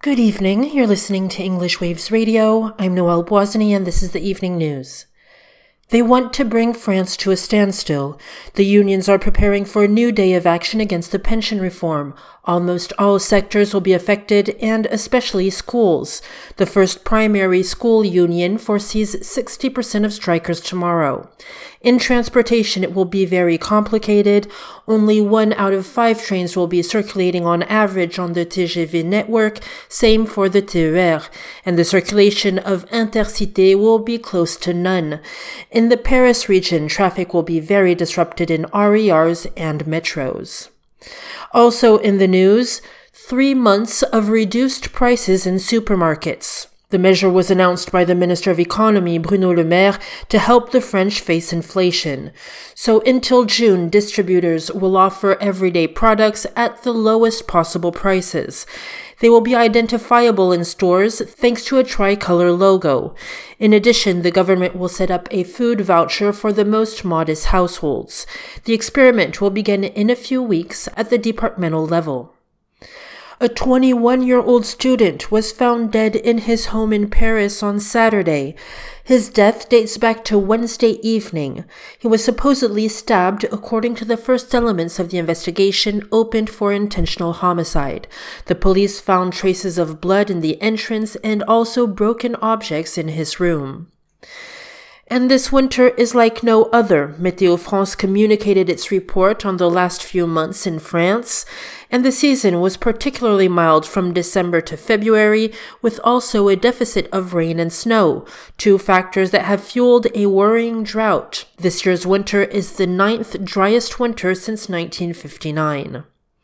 Good evening. You're listening to English Waves Radio. I'm Noelle Boisany, and this is the evening news. They want to bring France to a standstill. The unions are preparing for a new day of action against the pension reform. Almost all sectors will be affected, and especially schools. The first primary school union foresees 60% of strikers tomorrow. In transportation, it will be very complicated. Only 1 out of 5 trains will be circulating on average on the TGV network, same for the TER, and the circulation of Intercité will be close to none. In the Paris region, traffic will be very disrupted in RERs and metros. Also in the news, 3 months of reduced prices in supermarkets. The measure was announced by the Minister of Economy, Bruno Le Maire, to help the French face inflation. So until June, distributors will offer everyday products at the lowest possible prices. They will be identifiable in stores thanks to a tricolor logo. In addition, the government will set up a food voucher for the most modest households. The experiment will begin in a few weeks at the departmental level. A 21-year-old student was found dead in his home in Paris on Saturday. His death dates back to Wednesday evening. He was supposedly stabbed according to the first elements of the investigation opened for intentional homicide. The police found traces of blood in the entrance and also broken objects in his room. And this winter is like no other. Météo France communicated its report on the last few months in France, and the season was particularly mild from December to February, with also a deficit of rain and snow, 2 factors that have fueled a worrying drought. This year's winter is the 9th driest winter since 1959.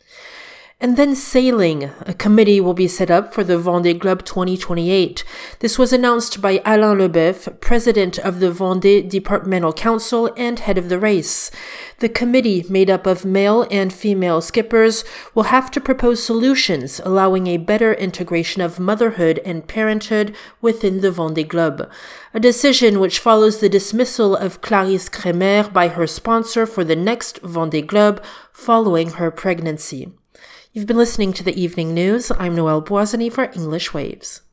And then sailing. A committee will be set up for the Vendée Globe 2028. This was announced by Alain Leboeuf, president of the Vendée Departmental Council and head of the race. The committee, made up of male and female skippers, will have to propose solutions allowing a better integration of motherhood and parenthood within the Vendée Globe. A decision which follows the dismissal of Clarisse Kremer by her sponsor for the next Vendée Globe following her pregnancy. You've been listening to the evening news. I'm Noelle Boisany for English Waves.